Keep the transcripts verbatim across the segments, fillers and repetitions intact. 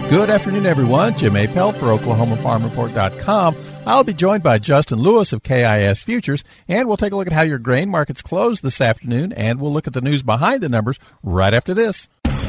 Good afternoon, everyone. Jim Appel for Oklahoma Farm Report dot com. I'll be joined by Justin Lewis of K I S Futures, and we'll take a look at how your grain markets closed this afternoon, and we'll look at the news behind the numbers right after this.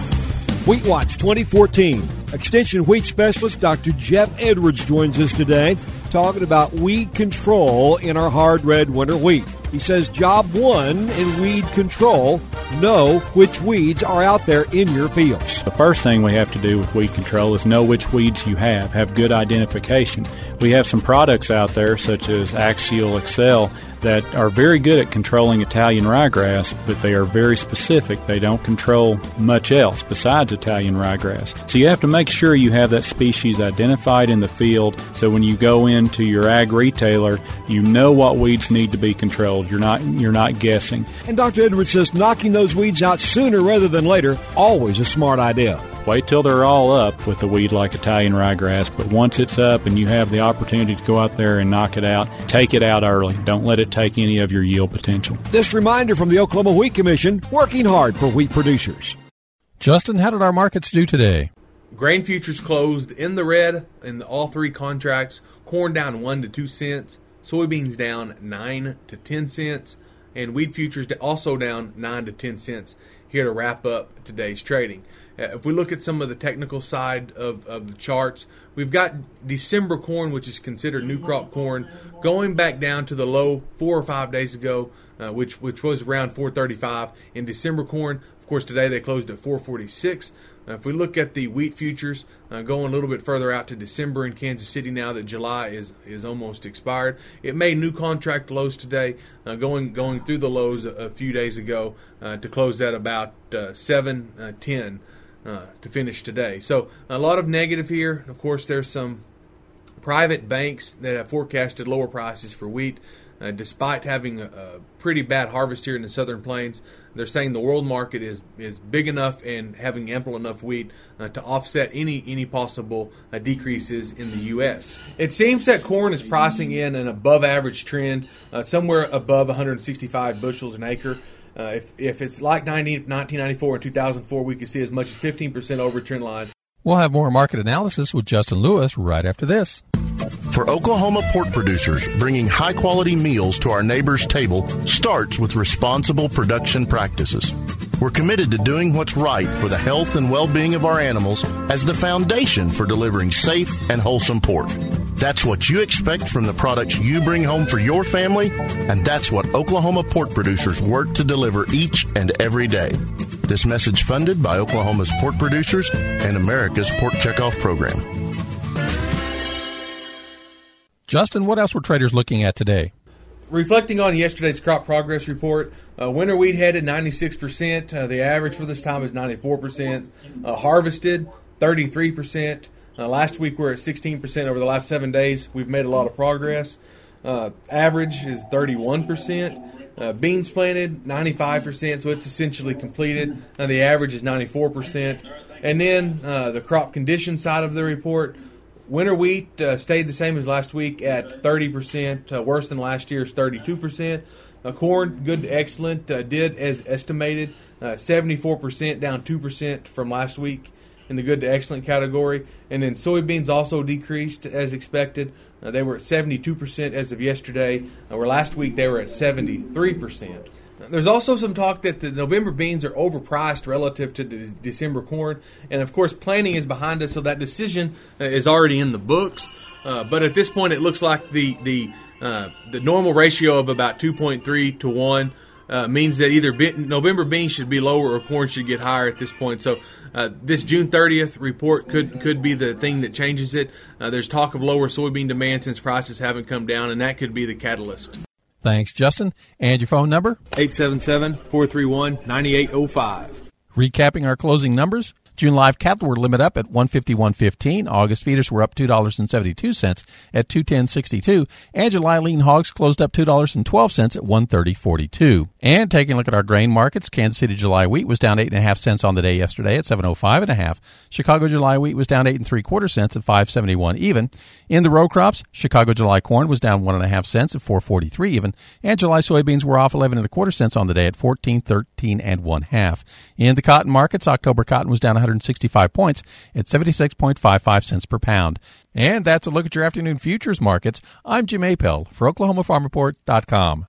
Wheat Watch twenty fourteen. Extension wheat specialist Doctor Jeff Edwards joins us today talking about weed control in our hard red winter wheat. He says job one in weed control, know which weeds are out there in your fields. The first thing we have to do with weed control is know which weeds you have, have good identification. We have some products out there such as Axial Excel that are very good at controlling Italian ryegrass, but they are very specific. They don't control much else besides Italian ryegrass. So you have to make sure you have that species identified in the field so when you go into your ag retailer, you know what weeds need to be controlled. You're not you're not guessing. And Doctor Edwards says knocking those weeds out sooner rather than later, always a smart idea. Wait till they're all up with a weed like Italian ryegrass, but once it's up and you have the opportunity to go out there and knock it out, take it out early. Don't let it take any of your yield potential. This reminder from the Oklahoma Wheat Commission, working hard for wheat producers. Justin, how did our markets do today? Grain futures closed in the red in all three contracts. Corn down one to two cents, soybeans down nine to ten cents, and wheat futures also down nine to ten cents here to wrap up today's trading. Uh, if we look at some of the technical side of, of the charts, we've got December corn, which is considered new crop corn, going back down to the low four or five days ago, uh, which which was around four thirty-five in December corn. Of course, today they closed at four forty-six. Uh, if we look at the wheat futures, uh, going a little bit further out to December in Kansas City now that July is is almost expired, it made new contract lows today, uh, going going through the lows a, a few days ago uh, to close at about uh, seven ten. Uh, to finish today. So a lot of negative here. Of course, there's some private banks that have forecasted lower prices for wheat, uh, despite having a, a pretty bad harvest here in the Southern Plains. They're saying the world market is, is big enough and having ample enough wheat uh, to offset any any possible uh, decreases in the U S. It seems that corn is pricing in an above-average trend, uh, somewhere above one hundred sixty-five bushels an acre. Uh, if if it's like nineteen ninety-four and two thousand four, we could see as much as fifteen percent over trend line. We'll have more market analysis with Justin Lewis right after this. For Oklahoma pork producers, bringing high-quality meals to our neighbors' table starts with responsible production practices. We're committed to doing what's right for the health and well-being of our animals as the foundation for delivering safe and wholesome pork. That's what you expect from the products you bring home for your family, and that's what Oklahoma pork producers work to deliver each and every day. This message funded by Oklahoma's pork producers and America's Pork Checkoff Program. Justin, what else were traders looking at today? Reflecting on yesterday's crop progress report, uh, winter wheat headed ninety-six percent. Uh, the average for this time is ninety-four percent. Uh, harvested thirty-three percent. Uh, last week we were at sixteen percent. Over the last seven days, we've made a lot of progress. Uh, average is thirty-one percent. Uh, beans planted, ninety-five percent, so it's essentially completed. Uh, the average is ninety-four percent. And then uh, the crop condition side of the report, winter wheat uh, stayed the same as last week at thirty percent. Uh, worse than last year's thirty-two percent. Uh, corn, good to excellent, uh, did as estimated, uh, seventy-four percent, down two percent from last week in the good to excellent category. And then soybeans also decreased as expected. Uh, they were at seventy-two percent as of yesterday, uh, where last week they were at seventy-three percent. There's also some talk that the November beans are overpriced relative to the December corn. And, of course, planting is behind us, so that decision uh, is already in the books. Uh, but at this point, it looks like the the uh, the normal ratio of about two point three to one uh, means that either be- November beans should be lower or corn should get higher at this point. So uh, this June thirtieth report could, could be the thing that changes it. Uh, there's talk of lower soybean demand since prices haven't come down, and that could be the catalyst. Thanks, Justin. And your phone number? eight seven seven, four three one, nine eight zero five. Recapping our closing numbers, June live cattle were limit up at one fifty-one fifteen. August feeders were up two dollars and seventy-two cents at two ten sixty-two. And July lean hogs closed up two dollars and twelve cents at one thirty forty-two. And taking a look at our grain markets, Kansas City July wheat was down eight and a half cents on the day yesterday at seven oh five and a half. Chicago July wheat was down eight and three quarter cents at five seventy-one even. In the row crops, Chicago July corn was down one and a half cents at four forty-three even. And July soybeans were off eleven and a quarter cents on the day at fourteen thirteen and one half. In the cotton markets, October cotton was down one hundred sixty-five points at seventy-six point five five cents per pound. And that's a look at your afternoon futures markets. I'm Jim Apel for Oklahoma Farm Report dot com.